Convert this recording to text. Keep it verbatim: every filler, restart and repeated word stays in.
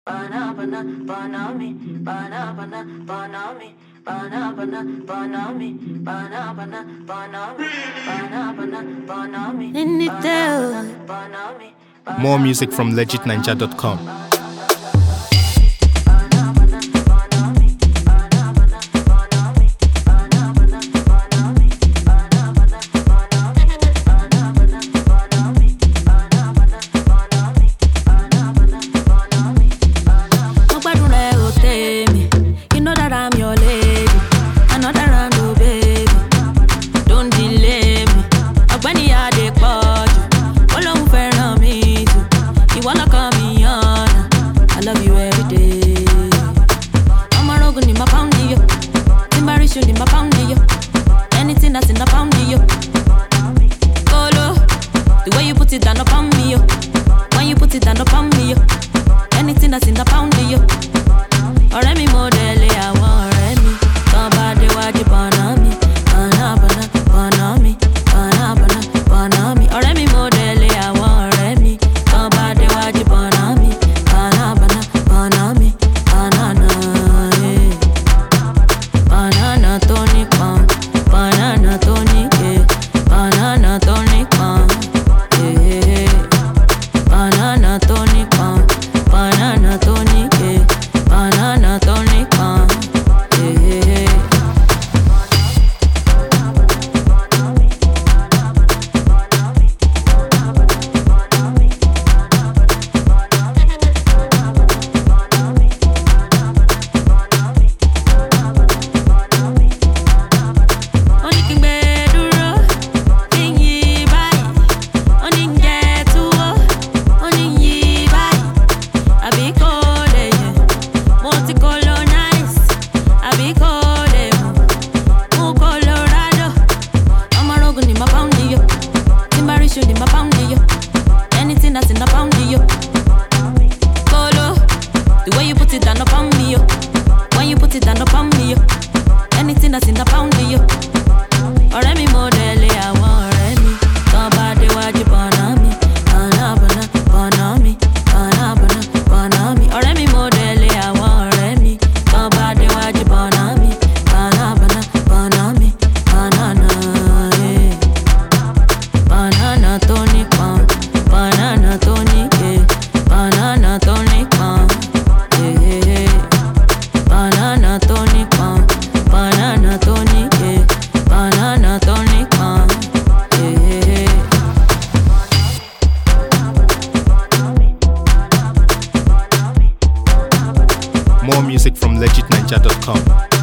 bana bana bana mi, bana bana bana mi, bana bana bana mi, bana bana bana mi, bana bana bana mi, bana mi. More music from legit ninja dot com. Anything that's in the pound of you. Colo, the way you put it down upon me, yo. When you put it down upon me, yo. Anything that's in the pound of you. Ọ̀rẹ́ mi model, àwọn ọ̀rẹ́ mi. Tán bá déwájú bọ̀nà mi. Bọ̀nà bọ̀nà bọ̀nà mi. Bọ̀nà bọ̀nà bọ̀nà mi. Ọ̀rẹ́ mi model, àwọn ọ̀rẹ́ mi. Tán bá déwájú bọ̀nà mi. Bọ̀nà bọ̀nà bọ̀nà mi. Banana, eh. Banana tó nípọn. Banana tonic, yeah. Banana tonic, man. Yeah. Banana tonic, man. Banana tonic, yeah. Banana tonic, man. Yeah. Anything that's in the pound of you. Colo, the way you put it down upon me, yo. When you put it down upon me, yo. Anything that's in the pound of you. Ọ̀rẹ́ mi model, àwọn ọ̀rẹ́ mi. Tán bá déwájú bọ̀nà mi. Bọ̀nà bọ̀nà bọ̀nà mi. Bọ̀nà bọ̀nà bọ̀nà mi. Ọ̀rẹ́ mi model, àwọn ọ̀rẹ́ mi. Tán bá déwájú bọ̀nà mi. Bọ̀nà bọ̀nà bọ̀nà mi. Banana, eh. Banana tonic, man. Banana tonic, yeah. Banana tonic, man. Yeah. Banana tonic, man. Banana tonic, yeah. Banana tonic, man. Yeah. More music from legit ninja dot com.